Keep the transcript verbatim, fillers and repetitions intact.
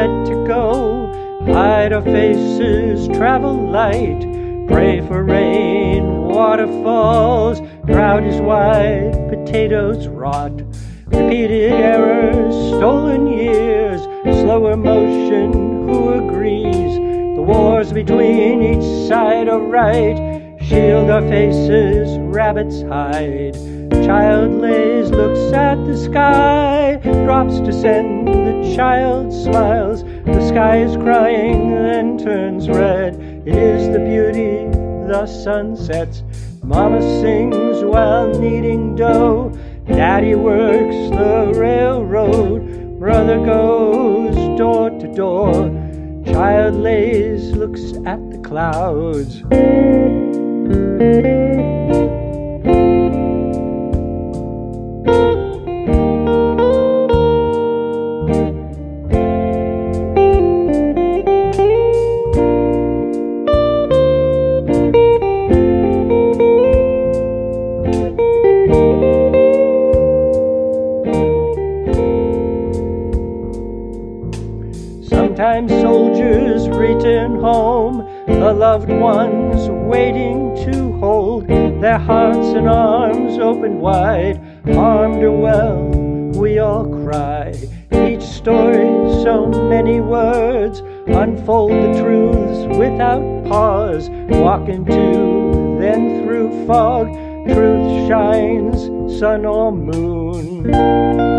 set to go. Hide our faces, travel light, pray for rain, waterfalls. Drought is wide, potatoes rot. Repeated errors, stolen years, slower motion, who agrees? The wars between each side are right. Shield our faces, rabbits hide. Child lays, looks at the sky. Drops descend, the child smiles. The sky is crying, then turns red. It is the beauty, the sun sets. Mama sings while kneading dough. Daddy works the railroad. Brother goes door to door. Child lays, looks at the clouds. Sometimes soldiers return home, the loved ones waiting to hold, their hearts and arms open wide. Armed or well, we all cry. Each story, so many words, unfold the truths without pause. Walk into, then through fog, truth shines, sun or moon.